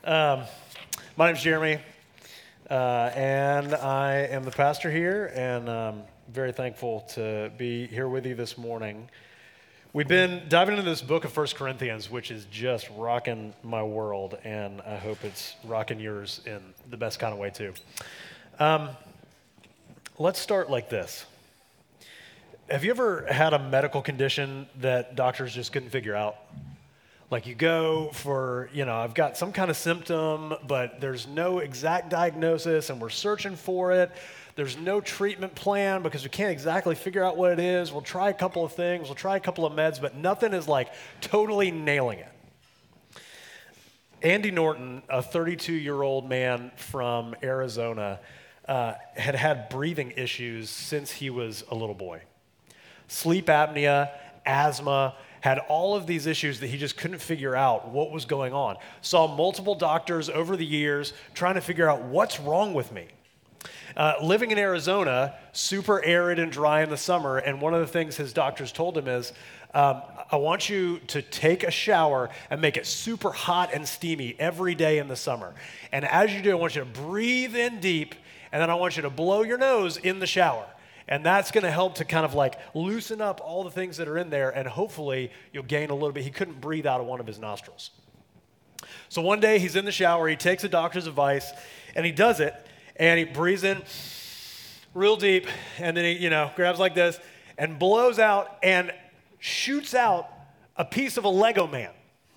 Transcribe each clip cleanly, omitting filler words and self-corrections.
Um, my name's Jeremy, and I am the pastor here, and very thankful to be here with you this morning. We've been diving into this book of First Corinthians, which is just rocking my world, and I hope it's rocking yours in the best kind of way, too. Let's start like this. Have you ever had a medical condition that doctors just couldn't figure out? Like you go for, I've got some kind of symptom, but there's no exact diagnosis and we're searching for it. There's no treatment plan because we can't exactly figure out what it is. We'll try a couple of things, we'll try a couple of meds, but nothing is like totally nailing it. Andy Norton, a 32-year-old man from Arizona, had had breathing issues since he was a little boy. Sleep apnea, asthma, had all of these issues that he just couldn't figure out what was going on. Saw multiple doctors over the years trying to figure out what's wrong with me. Living in Arizona, super arid and dry in the summer, and one of the things his doctors told him is, I want you to take a shower and make it super hot and steamy every day in the summer. And as you do, I want you to breathe in deep, and then I want you to blow your nose in the shower. And that's going to help to kind of like loosen up all the things that are in there, and hopefully you'll gain a little bit. He couldn't breathe out of one of his nostrils. So one day he's in the shower, he takes a doctor's advice, and he does it, and he breathes in real deep, and then he, grabs like this, and blows out, and shoots out a piece of a Lego man.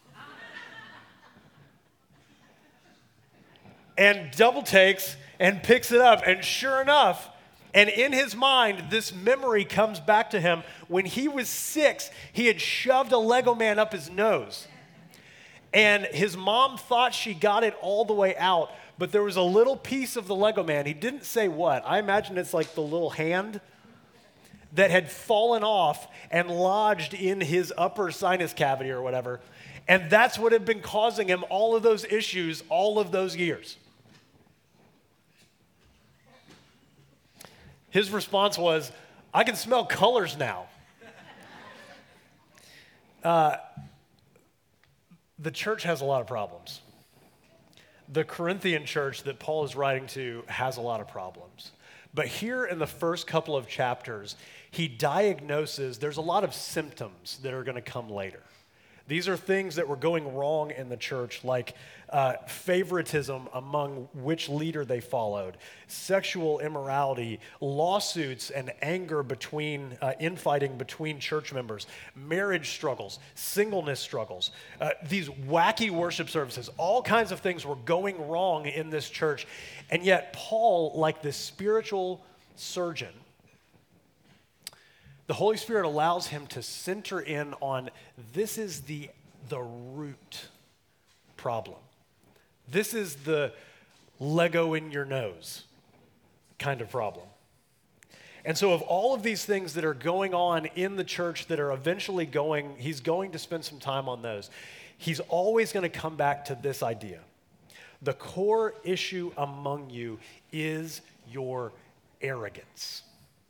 And double takes and picks it up, and sure enough, and in his mind, this memory comes back to him. When he was 6, he had shoved a Lego man up his nose. And his mom thought she got it all the way out, but there was a little piece of the Lego man. He didn't say what. I imagine it's like the little hand that had fallen off and lodged in his upper sinus cavity or whatever. And that's what had been causing him all of those issues all of those years. His response was, I can smell colors now. The church has a lot of problems. The Corinthian church that Paul is writing to has a lot of problems. But here in the first couple of chapters, he diagnoses there's a lot of symptoms that are going to come later. These are things that were going wrong in the church, like favoritism among which leader they followed, sexual immorality, lawsuits and anger between, infighting between church members, marriage struggles, singleness struggles, these wacky worship services, all kinds of things were going wrong in this church. And yet Paul, like this spiritual surgeon, the Holy Spirit allows him to center in on this is the root problem. This is the Lego in your nose kind of problem. And so of all of these things that are going on in the church that are eventually he's going to spend some time on those. He's always going to come back to this idea. The core issue among you is your arrogance.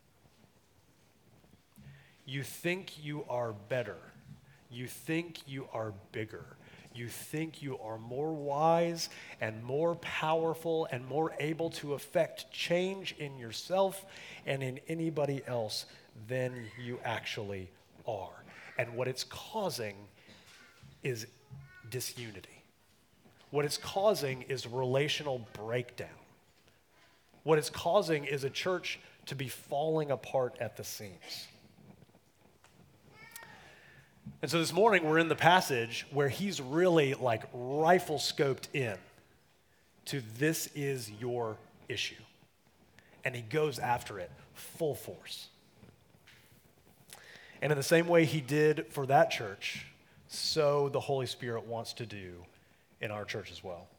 You think you are better. You think you are bigger. You think you are more wise and more powerful and more able to affect change in yourself and in anybody else than you actually are. And what it's causing is disunity. What it's causing is relational breakdown. What it's causing is a church to be falling apart at the seams. And so this morning we're in the passage where he's really like rifle scoped in to this is your issue. And he goes after it full force. And in the same way he did for that church, so the Holy Spirit wants to do in our church as well.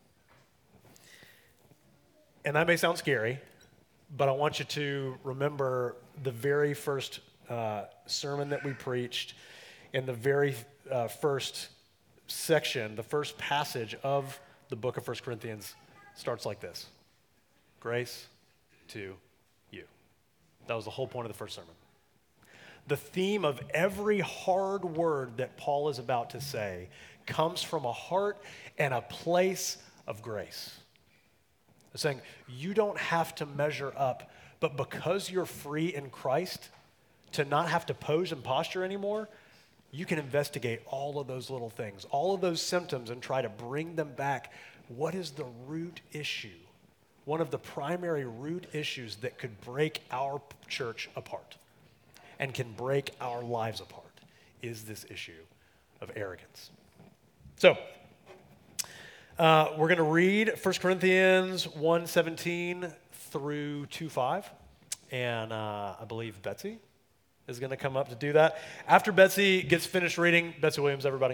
And that may sound scary, but I want you to remember the very first sermon that we preached in the very first section, the first passage of the book of 1 Corinthians starts like this. Grace to you. That was the whole point of the first sermon. The theme of every hard word that Paul is about to say comes from a heart and a place of grace. It's saying you don't have to measure up, but because you're free in Christ to not have to pose and posture anymore, you can investigate all of those little things, all of those symptoms, and try to bring them back. What is the root issue? One of the primary root issues that could break our church apart and can break our lives apart is this issue of arrogance. So, we're going to read 1 Corinthians 1:17 through 2:5, and I believe Betsy is going to come up to do that. After Betsy gets finished reading, Betsy Williams, everybody.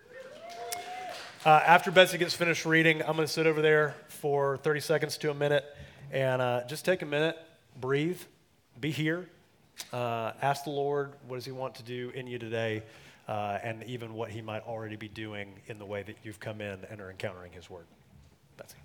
After Betsy gets finished reading, I'm going to sit over there for 30 seconds to a minute and just take a minute, breathe, be here, ask the Lord what does he want to do in you today, and even what he might already be doing in the way that you've come in and are encountering his word. Betsy.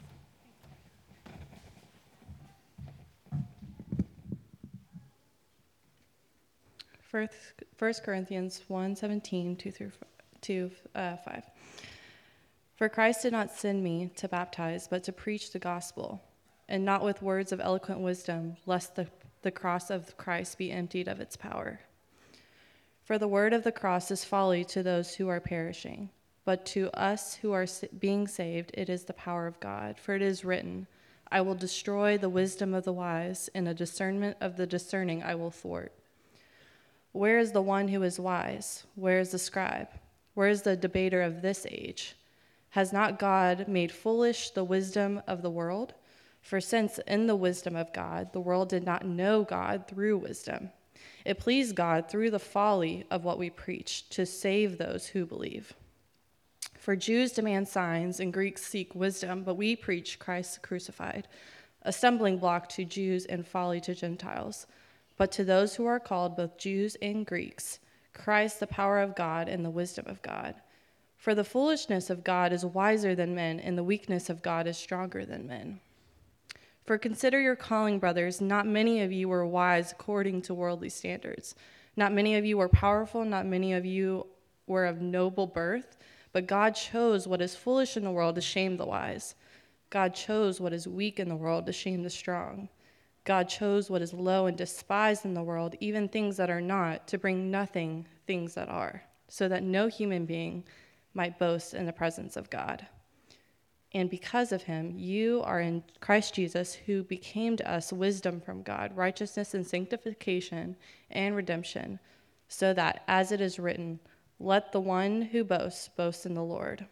First Corinthians 1:17, 2-5. For Christ did not send me to baptize, but to preach the gospel, and not with words of eloquent wisdom, lest the cross of Christ be emptied of its power. For the word of the cross is folly to those who are perishing, but to us who are being saved, it is the power of God. For it is written, I will destroy the wisdom of the wise, and the discernment of the discerning I will thwart. Where is the one who is wise? Where is the scribe? Where is the debater of this age? Has not God made foolish the wisdom of the world? For since in the wisdom of God, the world did not know God through wisdom, it pleased God through the folly of what we preach to save those who believe. For Jews demand signs and Greeks seek wisdom, but we preach Christ crucified, a stumbling block to Jews and folly to Gentiles. But to those who are called, both Jews and Greeks, Christ the power of God and the wisdom of God. For the foolishness of God is wiser than men, and the weakness of God is stronger than men. For consider your calling, brothers. Not many of you were wise according to worldly standards. Not many of you were powerful. Not many of you were of noble birth. But God chose what is foolish in the world to shame the wise. God chose what is weak in the world to shame the strong. God chose what is low and despised in the world, even things that are not, to bring nothing things that are, so that no human being might boast in the presence of God. And because of him, you are in Christ Jesus, who became to us wisdom from God, righteousness and sanctification and redemption, so that, as it is written, let the one who boasts boast in the Lord.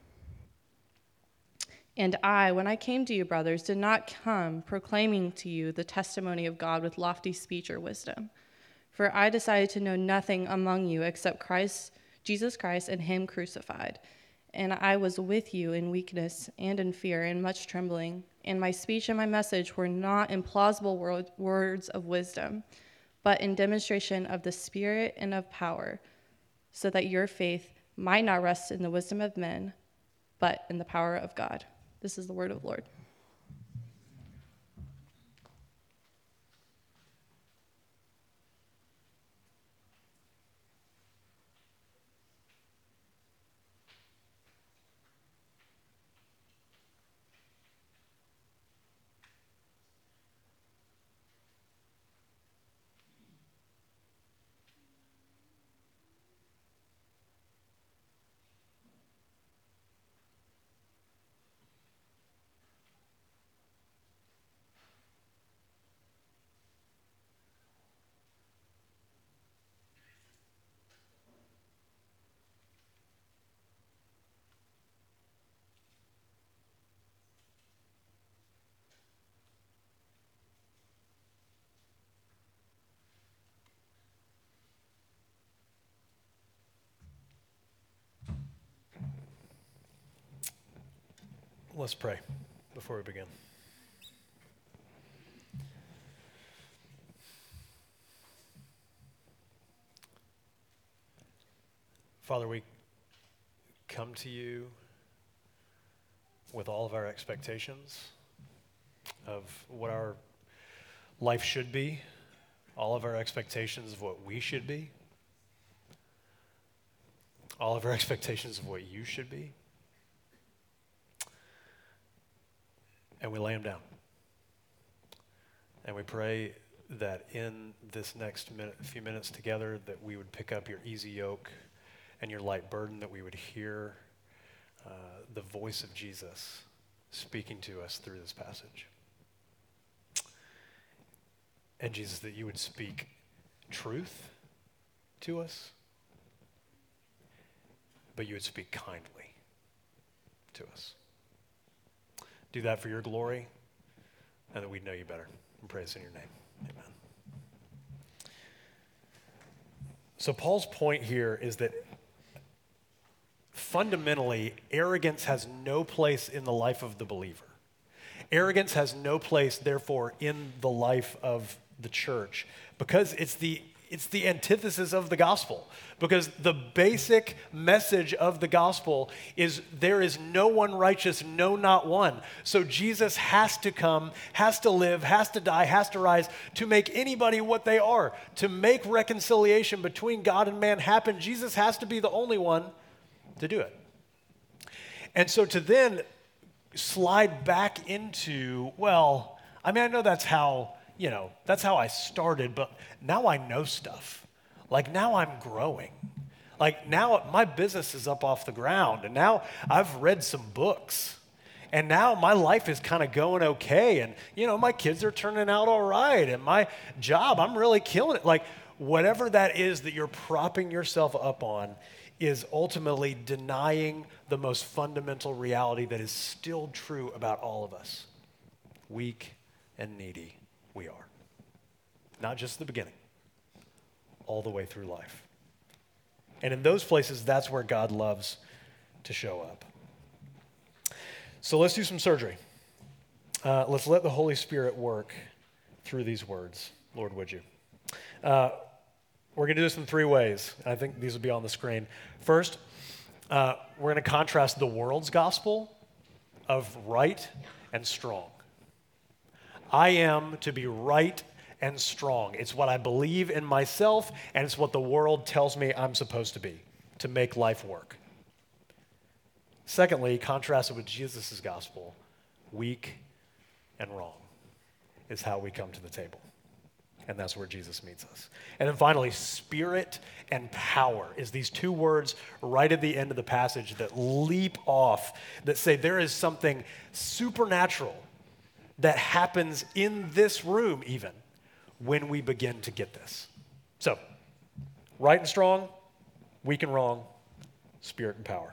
And I, when I came to you, brothers, did not come proclaiming to you the testimony of God with lofty speech or wisdom. For I decided to know nothing among you except Jesus Christ and him crucified. And I was with you in weakness and in fear and much trembling. And my speech and my message were not in plausible words of wisdom, but in demonstration of the Spirit and of power, so that your faith might not rest in the wisdom of men, but in the power of God. This is the word of the Lord. Let's pray before we begin. Father, we come to you with all of our expectations of what our life should be, all of our expectations of what we should be, all of our expectations of what you should be. and we lay them down. And we pray that in this next few minutes together that we would pick up your easy yoke and your light burden, that we would hear the voice of Jesus speaking to us through this passage. And Jesus, that you would speak truth to us, but you would speak kindly to us. Do that for your glory, and that we'd know you better. And pray this in your name. Amen. So Paul's point here is that fundamentally, arrogance has no place in the life of the believer. Arrogance has no place, therefore, in the life of the church, because it's the antithesis of the gospel. Because the basic message of the gospel is there is no one righteous, no, not one. So Jesus has to come, has to live, has to die, has to rise to make anybody what they are. To make reconciliation between God and man happen, Jesus has to be the only one to do it. And so to then slide back into, well, I mean, I know that's how I started, but now I know stuff. Like now I'm growing. Like now my business is up off the ground, and now I've read some books, and now my life is kind of going okay, and my kids are turning out all right, and my job, I'm really killing it. Like whatever that is that you're propping yourself up on is ultimately denying the most fundamental reality that is still true about all of us. Weak and needy we are. Not just the beginning, all the way through life. And in those places, that's where God loves to show up. So let's do some surgery. Let's let the Holy Spirit work through these words. Lord, would you? We're going to do this in three ways. I think these will be on the screen. First, we're going to contrast the world's gospel of right and strong. I am to be right and strong. It's what I believe in myself, and it's what the world tells me I'm supposed to be to make life work. Secondly, contrast it with Jesus' gospel. Weak and wrong is how we come to the table. And that's where Jesus meets us. And then finally, spirit and power is these two words right at the end of the passage that leap off, that say there is something supernatural that happens in this room even when we begin to get this. So, right and strong, weak and wrong, spirit and power.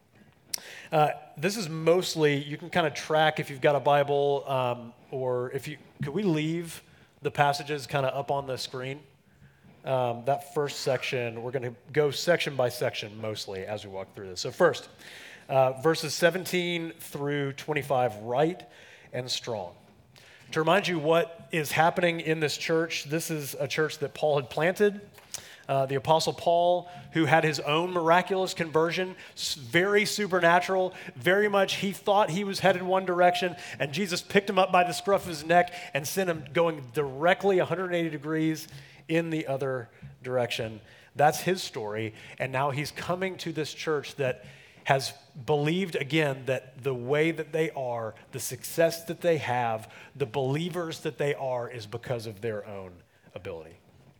This is mostly, you can kind of track if you've got a Bible, or could we leave the passages kind of up on the screen? That first section, we're going to go section by section mostly as we walk through this. So first, verses 17 through 25, right and strong. To remind you what is happening in this church, this is a church that Paul had planted. The Apostle Paul, who had his own miraculous conversion, very supernatural, very much he thought he was headed one direction, and Jesus picked him up by the scruff of his neck and sent him going directly 180 degrees in the other direction. That's his story, and now he's coming to this church that has believed again that the way that they are, the success that they have, the believers that they are is because of their own ability.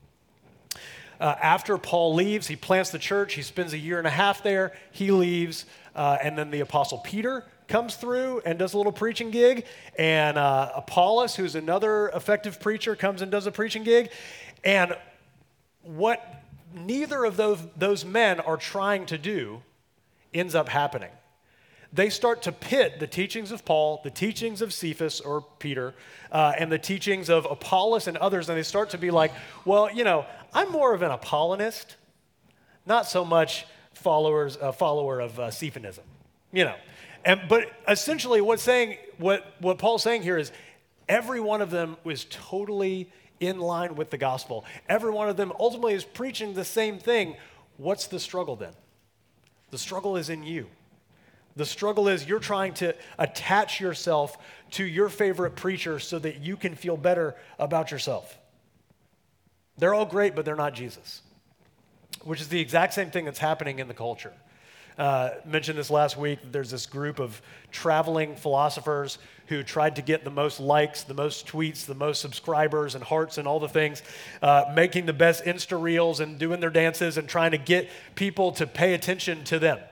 After Paul leaves, he plants the church. He spends 1.5 years there. He leaves, and then the Apostle Peter comes through and does a little preaching gig, and Apollos, who's another effective preacher, comes and does a preaching gig. And what neither of those men are trying to do ends up happening. They start to pit the teachings of Paul, the teachings of Cephas or Peter, and the teachings of Apollos and others, and they start to be like, well, I'm more of an Apollinist, not so much follower of Cephanism, But essentially what Paul's saying here is every one of them was totally in line with the gospel. Every one of them ultimately is preaching the same thing. What's the struggle then? The struggle is in you. The struggle is you're trying to attach yourself to your favorite preacher so that you can feel better about yourself. They're all great, but they're not Jesus, which is the exact same thing that's happening in the culture. Mentioned this last week. There's this group of traveling philosophers who tried to get the most likes, the most tweets, the most subscribers and hearts and all the things, making the best Insta reels and doing their dances and trying to get people to pay attention to them.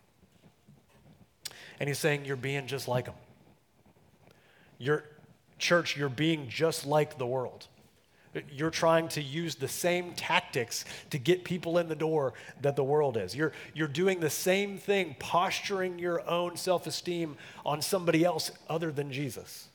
And he's saying, you're being just like them. You're being just like the world. You're trying to use the same tactics to get people in the door that the world is. You're doing the same thing, posturing your own self-esteem on somebody else other than Jesus.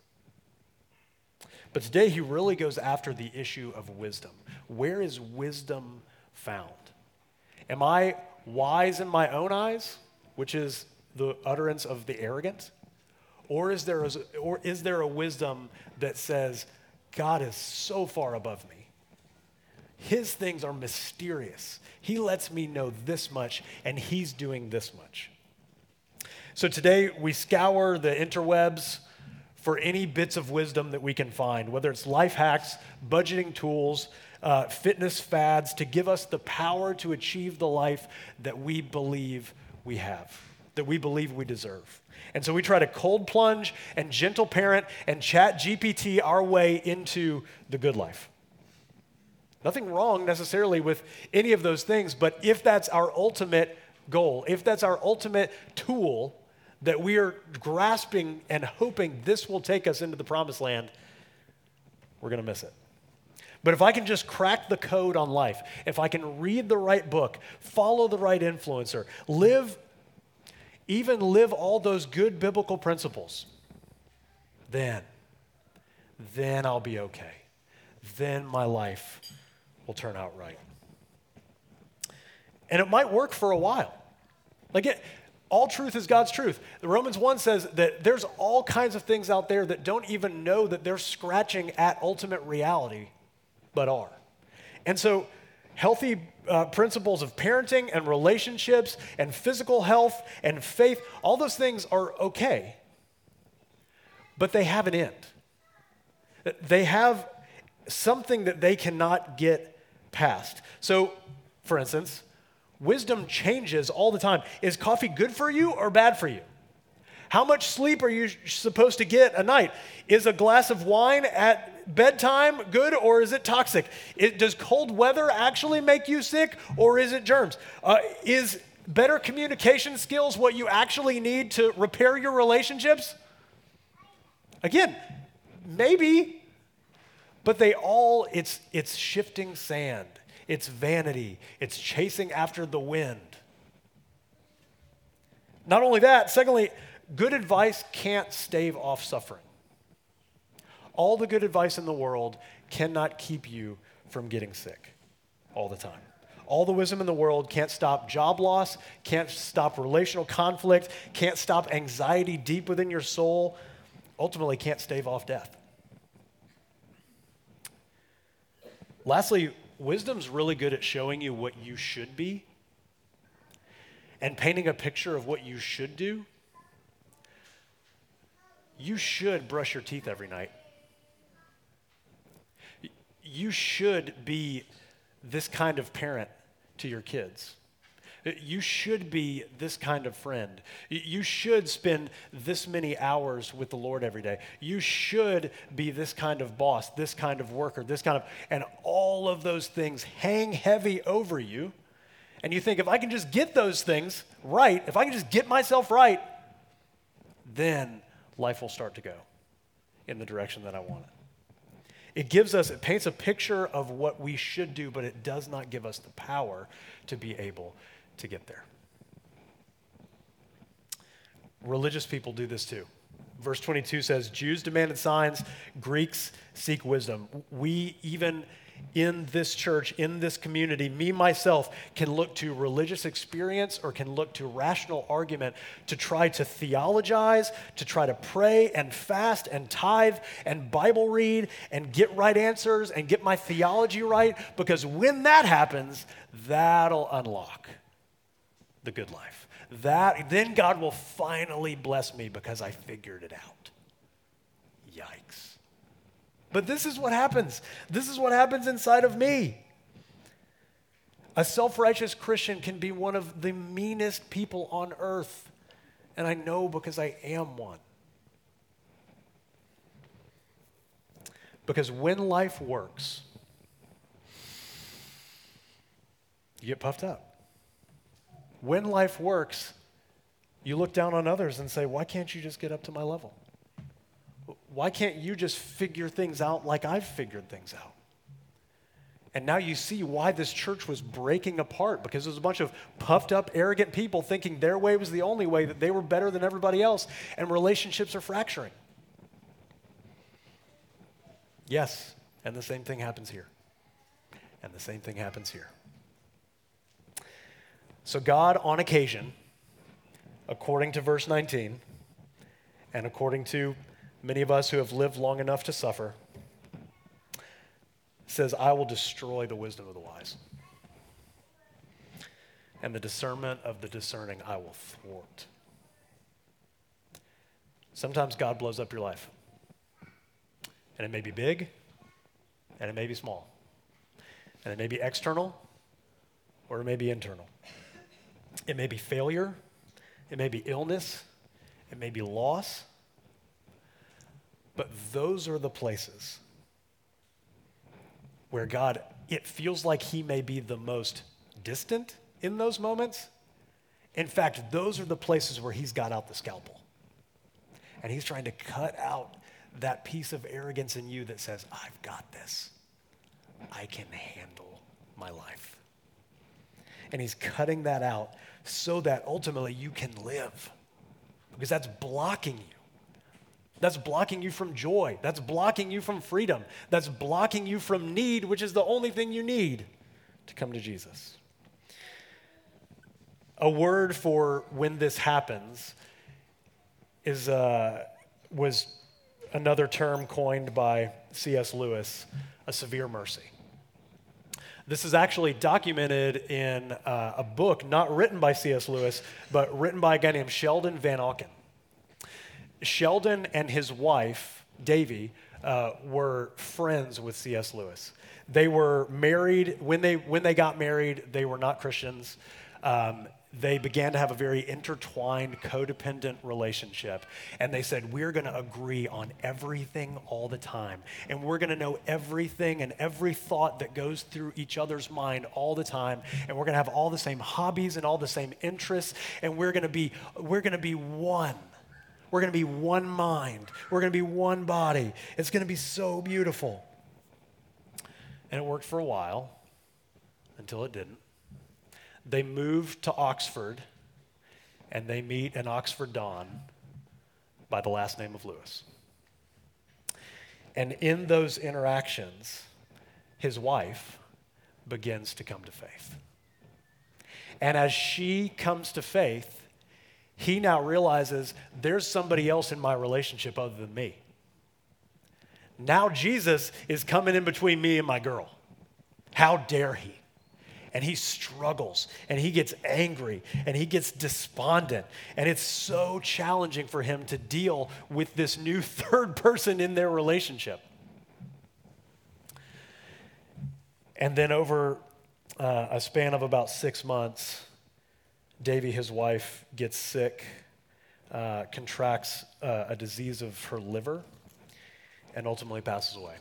But today he really goes after the issue of wisdom. Where is wisdom found? Am I wise in my own eyes, which is the utterance of the arrogant? Or is there a wisdom that says, God is so far above me. His things are mysterious. He lets me know this much, and he's doing this much. So today we scour the interwebs for any bits of wisdom that we can find, whether it's life hacks, budgeting tools, fitness fads, to give us the power to achieve the life that we believe we have, that we believe we deserve. And so we try to cold plunge and gentle parent and chat GPT our way into the good life. Nothing wrong necessarily with any of those things, but if that's our ultimate goal, if that's our ultimate tool that we are grasping and hoping this will take us into the promised land, we're going to miss it. But if I can just crack the code on life, if I can read the right book, follow the right influencer, live all those good biblical principles, then I'll be okay. Then my life will turn out right. And it might work for a while. All truth is God's truth. The Romans 1 says that there's all kinds of things out there that don't even know that they're scratching at ultimate reality, but are. And so healthy principles of parenting and relationships and physical health and faith, all those things are okay, but they have an end. They have something that they cannot get past. So, for instance, wisdom changes all the time. Is coffee good for you or bad for you? How much sleep are you supposed to get a night? Is a glass of wine at bedtime good or is it toxic? Does cold weather actually make you sick or is it germs? Is better communication skills what you actually need to repair your relationships? Again, maybe, but it's shifting sand. It's vanity. It's chasing after the wind. Not only that, secondly, good advice can't stave off suffering. All the good advice in the world cannot keep you from getting sick all the time. All the wisdom in the world can't stop job loss, can't stop relational conflict, can't stop anxiety deep within your soul, ultimately can't stave off death. Lastly, wisdom's really good at showing you what you should be and painting a picture of what you should do. You should brush your teeth every night. You should be this kind of parent to your kids. You should be this kind of friend. You should spend this many hours with the Lord every day. You should be this kind of boss, this kind of worker, and all of those things hang heavy over you. And you think, if I can just get those things right, if I can just get myself right, then life will start to go in the direction that I want it. It paints a picture of what we should do, but it does not give us the power to be able to get there. Religious people do this too. Verse 22 says, Jews demanded signs, Greeks seek wisdom. We, even in this church, in this community, me, myself, can look to religious experience or can look to rational argument to try to theologize, to try to pray and fast and tithe and Bible read and get right answers and get my theology right, because when that happens, that'll unlock the good life. Then God will finally bless me because I figured it out. Yikes. But this is what happens. This is what happens inside of me. A self-righteous Christian can be one of the meanest people on earth. And I know because I am one. Because when life works, you get puffed up. When life works, you look down on others and say, why can't you just get up to my level? Why can't you just figure things out like I've figured things out? And now you see why this church was breaking apart, because there's a bunch of puffed up, arrogant people thinking their way was the only way, that they were better than everybody else, and relationships are fracturing. Yes, and the same thing happens here. And the same thing happens here. So God, on occasion, according to verse 19, and according to many of us who have lived long enough to suffer, says, I will destroy the wisdom of the wise. And the discernment of the discerning I will thwart. Sometimes God blows up your life. And it may be big, and it may be small. And it may be external, or it may be internal. It may be failure, it may be illness, it may be loss. But those are the places where God, it feels like he may be the most distant in those moments. In fact, those are the places where he's got out the scalpel. And he's trying to cut out that piece of arrogance in you that says, I've got this. I can handle my life. And he's cutting that out so that ultimately you can live. Because that's blocking you. That's blocking you from joy. That's blocking you from freedom. That's blocking you from need, which is the only thing you need to come to Jesus. A word for when this happens was another term coined by C.S. Lewis, a severe mercy. This is actually documented in a book not written by C.S. Lewis, but written by a guy named Sheldon Van Auken. Sheldon and his wife, Davy, were friends with C.S. Lewis. They were married. When they got married, they were not Christians. They began to have a very intertwined, codependent relationship. And they said, we're going to agree on everything all the time. And we're going to know everything and every thought that goes through each other's mind all the time. And we're going to have all the same hobbies and all the same interests. And we're going to be one. We're going to be one mind. We're going to be one body. It's going to be so beautiful. And it worked for a while until it didn't. They moved to Oxford, and they meet an Oxford Don by the last name of Lewis. And in those interactions, his wife begins to come to faith. And as she comes to faith, he now realizes there's somebody else in my relationship other than me. Now Jesus is coming in between me and my girl. How dare he? And he struggles, and he gets angry, and he gets despondent. And it's so challenging for him to deal with this new third person in their relationship. And then over a span of about 6 months, Davy, his wife, gets sick, contracts a disease of her liver, and ultimately passes away.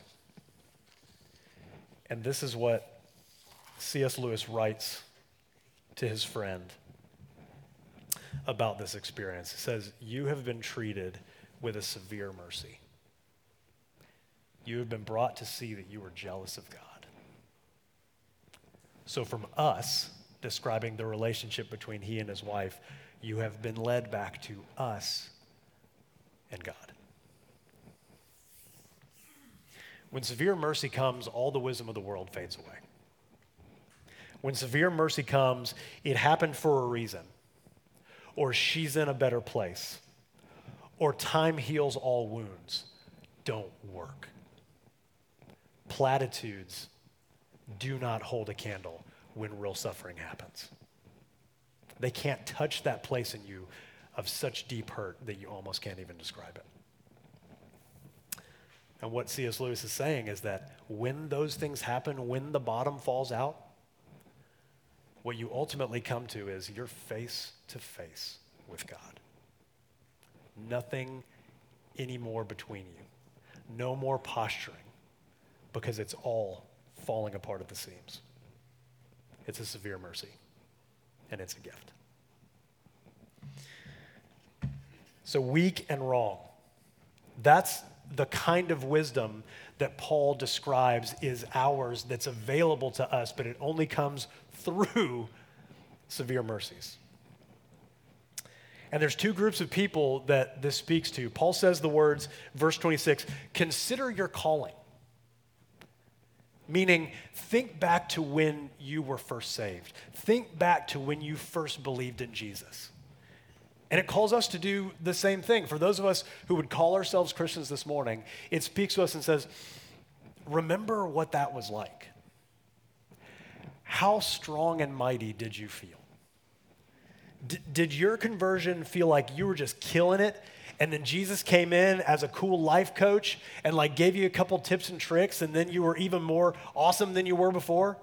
And this is what C.S. Lewis writes to his friend about this experience. He says, you have been treated with a severe mercy. You have been brought to see that you are jealous of God. So from us, describing the relationship between he and his wife, you have been led back to us and God. When severe mercy comes, all the wisdom of the world fades away. When severe mercy comes, it happened for a reason, or she's in a better place, or time heals all wounds, don't work. Platitudes do not hold a candle when real suffering happens. They can't touch that place in you of such deep hurt that you almost can't even describe it. And what C.S. Lewis is saying is that when those things happen, when the bottom falls out, what you ultimately come to is you're face to face with God. Nothing anymore between you. No more posturing, because it's all falling apart at the seams. It's a severe mercy, and it's a gift. So weak and wrong. That's the kind of wisdom that Paul describes is ours, that's available to us, but it only comes through severe mercies. And there's two groups of people that this speaks to. Paul says the words, verse 26, consider your calling. Meaning, think back to when you were first saved. Think back to when you first believed in Jesus. And it calls us to do the same thing. For those of us who would call ourselves Christians this morning, it speaks to us and says, remember what that was like. How strong and mighty did you feel? Did your conversion feel like you were just killing it, and then Jesus came in as a cool life coach and like gave you a couple tips and tricks, and then you were even more awesome than you were before?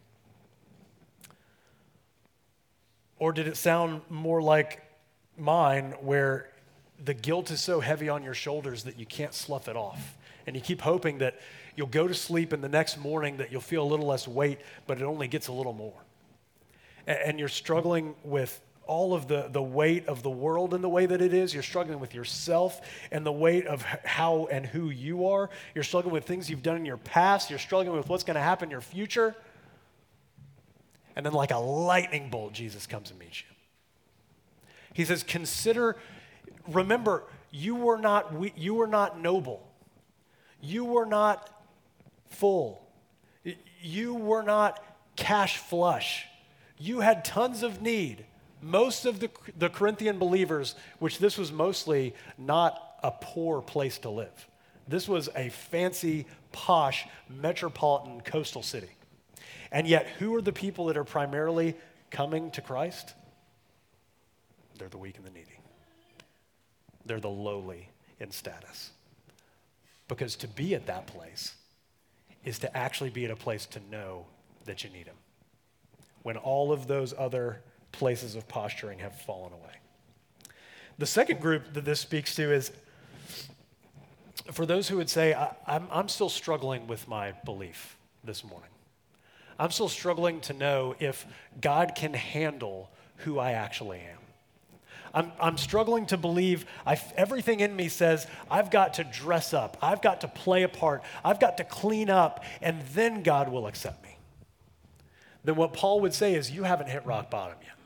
Or did it sound more like mine, where the guilt is so heavy on your shoulders that you can't slough it off, and you keep hoping that you'll go to sleep and the next morning that you'll feel a little less weight, but it only gets a little more? And you're struggling with all of the weight of the world and the way that it is. You're struggling with yourself and the weight of how and who you are. You're struggling with things you've done in your past. You're struggling with what's going to happen in your future. And then like a lightning bolt, Jesus comes and meets you. He says, remember, you were not noble. You were not full. You were not cash flush. You had tons of need. Most of the Corinthian believers, which this was mostly not a poor place to live. This was a fancy, posh, metropolitan coastal city. And yet, who are the people that are primarily coming to Christ? They're the weak and the needy. They're the lowly in status. Because to be at that place is to actually be at a place to know that you need him, when all of those other places of posturing have fallen away. The second group that this speaks to is for those who would say, I'm still struggling with my belief this morning. I'm still struggling to know if God can handle who I actually am. I'm struggling to believe, everything in me says I've got to dress up, I've got to play a part, I've got to clean up, and then God will accept me. Then what Paul would say is, you haven't hit rock bottom yet.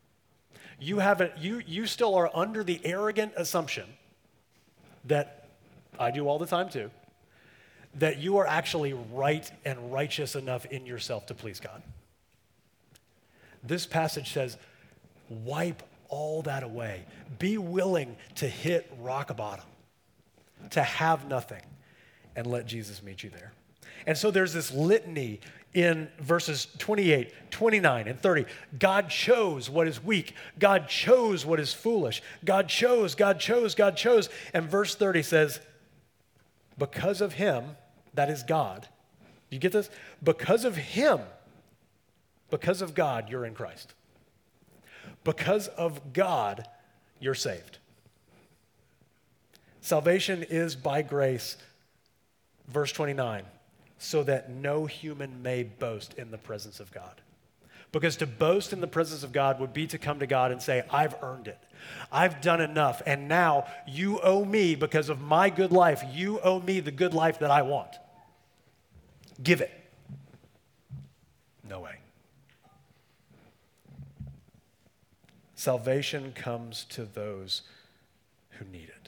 You still are under the arrogant assumption that I do all the time too, that you are actually right and righteous enough in yourself to please God. This passage says, wipe all that away. Be willing to hit rock bottom, to have nothing, and let Jesus meet you there. And so there's this litany in verses 28, 29, and 30. God chose what is weak. God chose what is foolish. God chose, God chose, God chose. And verse 30 says, because of him, that is God. You get this? Because of him, because of God, you're in Christ. Because of God, you're saved. Salvation is by grace, verse 29, so that no human may boast in the presence of God. Because to boast in the presence of God would be to come to God and say, I've earned it. I've done enough, and now you owe me, because of my good life, you owe me the good life that I want. Give it. No way. Salvation comes to those who need it.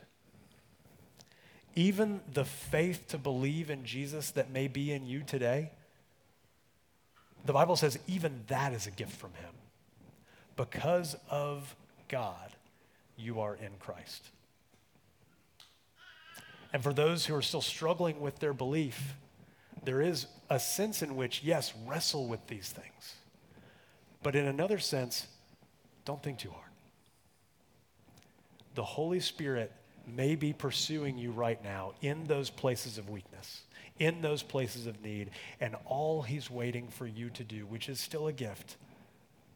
Even the faith to believe in Jesus that may be in you today, the Bible says even that is a gift from him. Because of God, you are in Christ. And for those who are still struggling with their belief, there is a sense in which, yes, wrestle with these things. But in another sense, don't think too hard. The Holy Spirit may be pursuing you right now in those places of weakness, in those places of need, and all he's waiting for you to do, which is still a gift,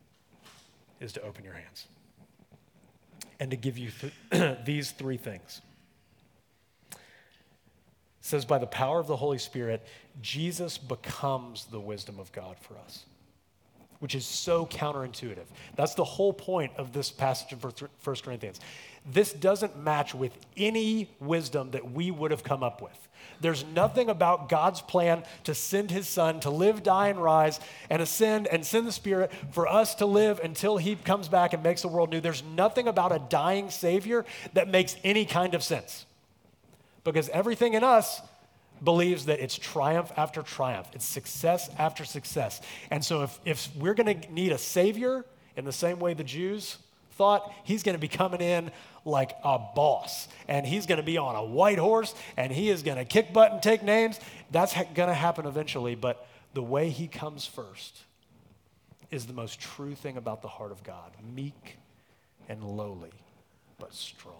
is to open your hands and to give you these three things. It says, by the power of the Holy Spirit, Jesus becomes the wisdom of God for us, which is so counterintuitive. That's the whole point of this passage in 1 Corinthians. This doesn't match with any wisdom that we would have come up with. There's nothing about God's plan to send his son to live, die, and rise, and ascend and send the Spirit for us to live until he comes back and makes the world new. There's nothing about a dying Savior that makes any kind of sense, because everything in us believes that it's triumph after triumph. It's success after success. And so if we're going to need a Savior in the same way the Jews thought, he's going to be coming in like a boss, and he's going to be on a white horse, and he is going to kick butt and take names. That's going to happen eventually, but the way he comes first is the most true thing about the heart of God, meek and lowly, but strong.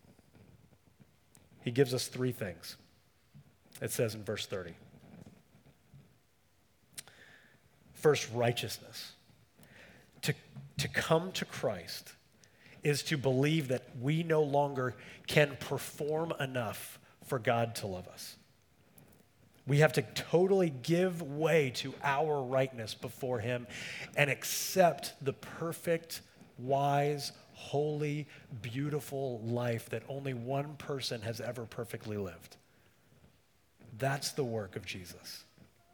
He gives us three things. It says in verse 30. First, righteousness. To come to Christ is to believe that we no longer can perform enough for God to love us. We have to totally give way to our rightness before him and accept the perfect, wise, holy, beautiful life that only one person has ever perfectly lived. That's the work of Jesus.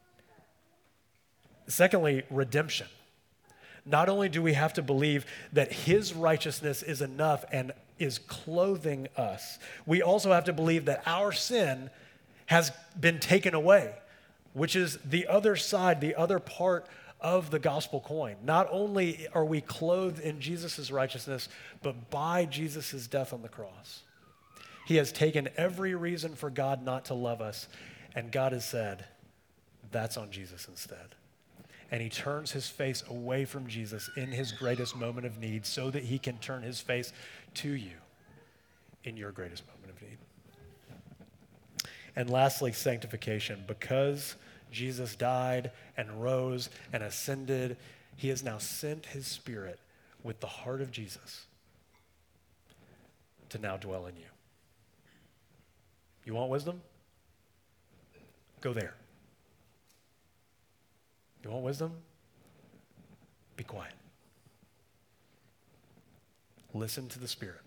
Secondly, redemption. Not only do we have to believe that his righteousness is enough and is clothing us, we also have to believe that our sin has been taken away, which is the other side, the other part of the gospel coin. Not only are we clothed in Jesus' righteousness, but by Jesus' death on the cross. He has taken every reason for God not to love us, and God has said, that's on Jesus instead. And he turns his face away from Jesus in his greatest moment of need so that he can turn his face to you in your greatest moment of need. And lastly, sanctification. Because Jesus died and rose and ascended, he has now sent his Spirit with the heart of Jesus to now dwell in you. You want wisdom? Go there. You want wisdom? Be quiet. Listen to the Spirit.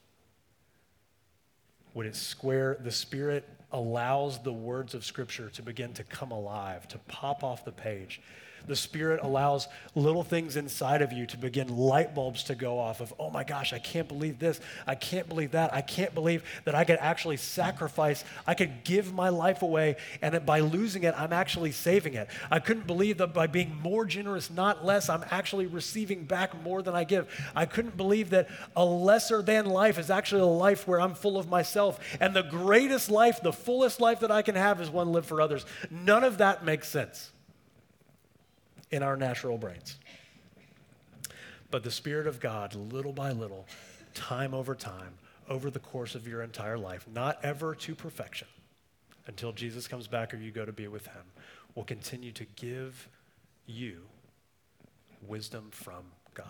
When it's square, the Spirit allows the words of Scripture to begin to come alive, to pop off the page. The Spirit allows little things inside of you to begin light bulbs to go off of, oh my gosh, I can't believe this. I can't believe that. I can't believe that I could actually sacrifice. I could give my life away, and that by losing it, I'm actually saving it. I couldn't believe that by being more generous, not less, I'm actually receiving back more than I give. I couldn't believe that a lesser than life is actually a life where I'm full of myself. And the greatest life, the fullest life that I can have is one lived for others. None of that makes sense in our natural brains. But the Spirit of God, little by little, time, over the course of your entire life, not ever to perfection, until Jesus comes back or you go to be with him, will continue to give you wisdom from God.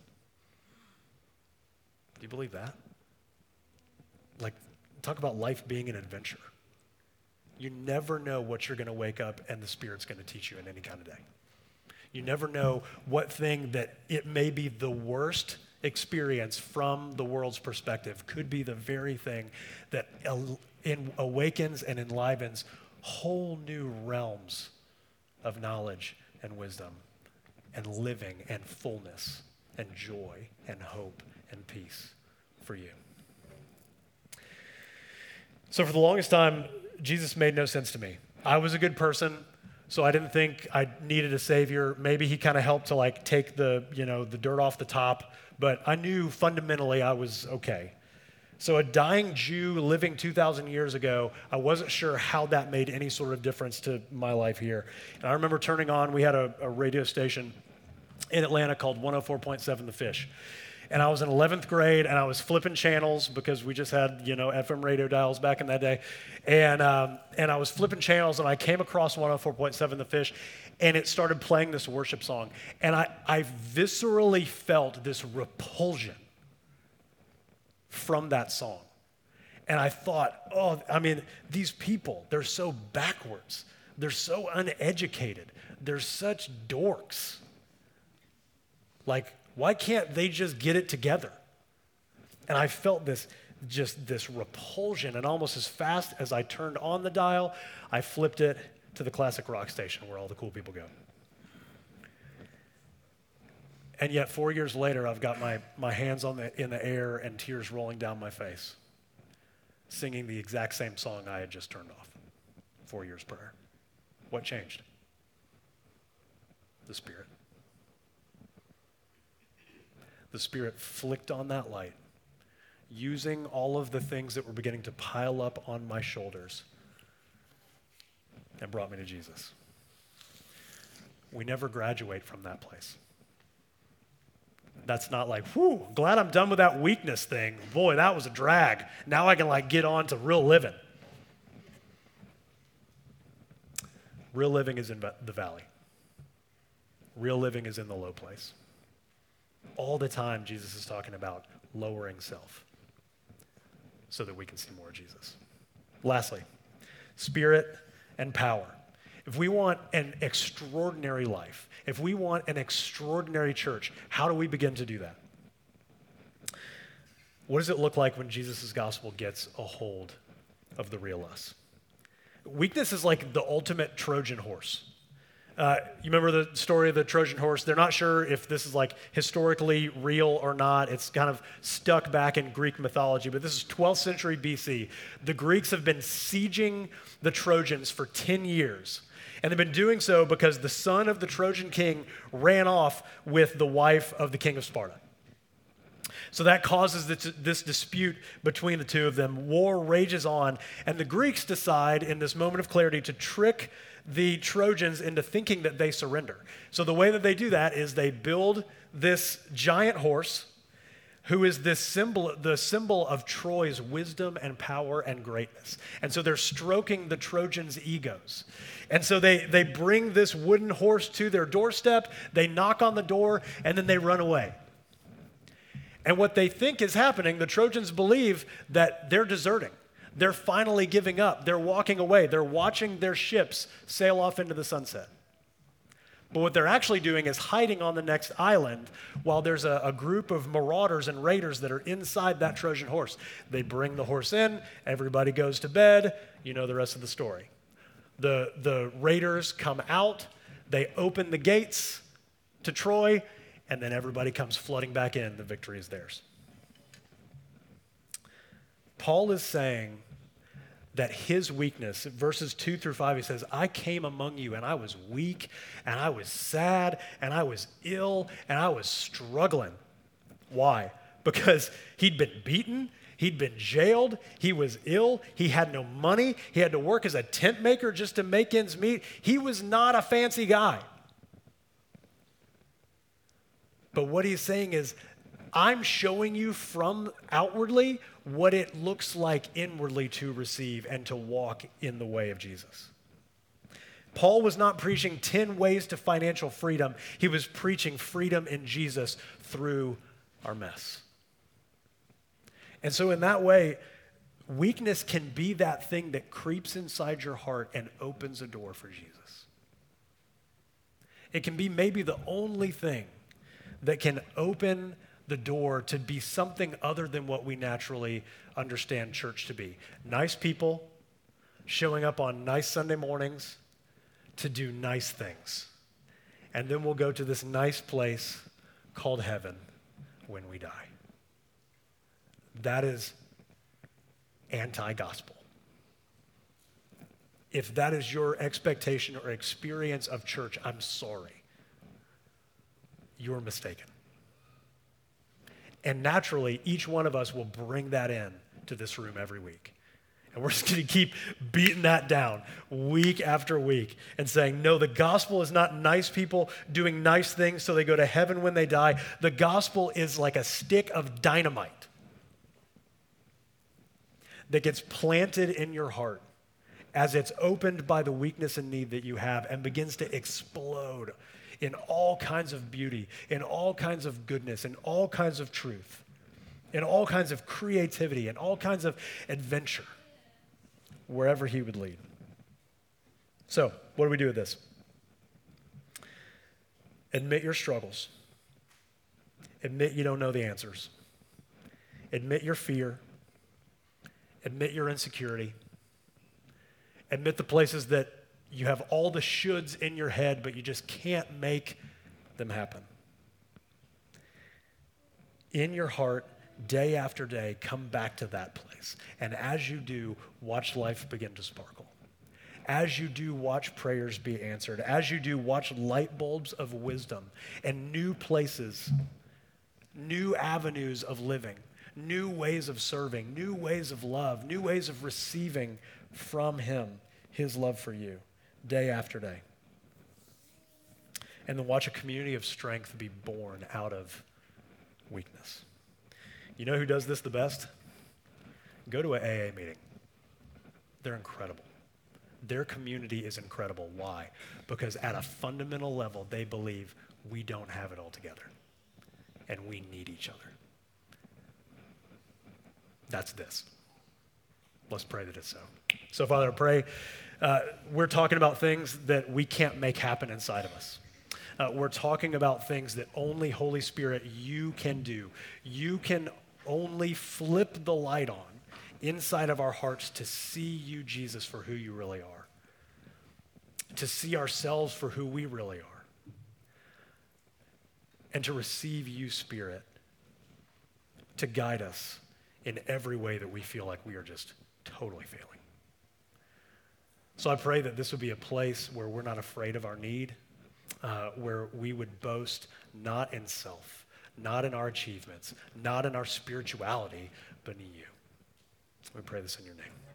Do you believe that? Like, talk about life being an adventure. You never know what you're going to wake up and the Spirit's going to teach you in any kind of day. You never know what thing that it may be the worst experience from the world's perspective could be the very thing that awakens and enlivens whole new realms of knowledge and wisdom and living and fullness and joy and hope and peace for you. So for the longest time, Jesus made no sense to me. I was a good person, so I didn't think I needed a Savior. Maybe he kind of helped to like take the dirt off the top, but I knew fundamentally I was okay. So a dying Jew living 2,000 years ago, I wasn't sure how that made any sort of difference to my life here. And I remember turning on, we had a radio station in Atlanta called 104.7 The Fish. And I was in 11th grade, and I was flipping channels because we just had, FM radio dials back in that day. And I was flipping channels, and I came across 104.7 The Fish, and it started playing this worship song. And I viscerally felt this repulsion from that song. And I thought, these people, they're so backwards. They're so uneducated. They're such dorks. Like, why can't they just get it together? And I felt this repulsion, and almost as fast as I turned on the dial, I flipped it to the classic rock station where all the cool people go. And yet 4 years later, I've got my hands in the air and tears rolling down my face, singing the exact same song I had just turned off 4 years prior. What changed? The Spirit. The Spirit flicked on that light, using all of the things that were beginning to pile up on my shoulders, and brought me to Jesus. We never graduate from that place. That's not like, whew, glad I'm done with that weakness thing. Boy, that was a drag. Now I can get on to real living. Real living is in the valley. Real living is in the low place. All the time, Jesus is talking about lowering self so that we can see more of Jesus. Lastly, Spirit and power. If we want an extraordinary life, if we want an extraordinary church, how do we begin to do that? What does it look like when Jesus' gospel gets a hold of the real us? Weakness is like the ultimate Trojan horse. You remember the story of the Trojan horse? They're not sure if this is historically real or not. It's kind of stuck back in Greek mythology, but this is 12th century BC. The Greeks have been sieging the Trojans for 10 years. And they've been doing so because the son of the Trojan king ran off with the wife of the king of Sparta. So that causes this dispute between the two of them. War rages on, and the Greeks decide in this moment of clarity to trick the Trojans into thinking that they surrender. So the way that they do that is they build this giant horse who is the symbol of Troy's wisdom and power and greatness. And so they're stroking the Trojans' egos. And so they bring this wooden horse to their doorstep, they knock on the door, and then they run away. And what they think is happening, the Trojans believe that they're deserting. They're finally giving up. They're walking away. They're watching their ships sail off into the sunset. But what they're actually doing is hiding on the next island while there's a group of marauders and raiders that are inside that Trojan horse. They bring the horse in. Everybody goes to bed. You know the rest of the story. The raiders come out. They open the gates to Troy, and then everybody comes flooding back in. The victory is theirs. Paul is saying that his weakness, verses 2-5, he says, I came among you and I was weak and I was sad and I was ill and I was struggling. Why? Because he'd been beaten, he'd been jailed, he was ill, he had no money, he had to work as a tent maker just to make ends meet. He was not a fancy guy. But what he's saying is, I'm showing you from outwardly what it looks like inwardly to receive and to walk in the way of Jesus. Paul was not preaching 10 ways to financial freedom. He was preaching freedom in Jesus through our mess. And so in that way, weakness can be that thing that creeps inside your heart and opens a door for Jesus. It can be maybe the only thing that can open the door to be something other than what we naturally understand church to be. Nice people showing up on nice Sunday mornings to do nice things. And then we'll go to this nice place called heaven when we die. That is anti-gospel. If that is your expectation or experience of church, I'm sorry. You're mistaken. And naturally, each one of us will bring that in to this room every week. And we're just going to keep beating that down week after week and saying, no, the gospel is not nice people doing nice things so they go to heaven when they die. The gospel is like a stick of dynamite that gets planted in your heart as it's opened by the weakness and need that you have and begins to explode in all kinds of beauty, in all kinds of goodness, in all kinds of truth, in all kinds of creativity, in all kinds of adventure, wherever he would lead. So, what do we do with this? Admit your struggles. Admit you don't know the answers. Admit your fear. Admit your insecurity. Admit the places that you have all the shoulds in your head, but you just can't make them happen. In your heart, day after day, come back to that place. And as you do, watch life begin to sparkle. As you do, watch prayers be answered. As you do, watch light bulbs of wisdom and new places, new avenues of living, new ways of serving, new ways of love, new ways of receiving from him his love for you day after day. And then watch a community of strength be born out of weakness. You know who does this the best? Go to an AA meeting. They're incredible. Their community is incredible. Why? Because at a fundamental level, they believe we don't have it all together and we need each other. That's this. Let's pray that it's so. So, Father, I pray we're talking about things that we can't make happen inside of us. We're talking about things that only Holy Spirit, you can do. You can only flip the light on inside of our hearts to see you, Jesus, for who you really are. To see ourselves for who we really are. And to receive you, Spirit, to guide us in every way that we feel like we are just totally failing. So I pray that this would be a place where we're not afraid of our need, where we would boast not in self, not in our achievements, not in our spirituality, but in you. We pray this in your name.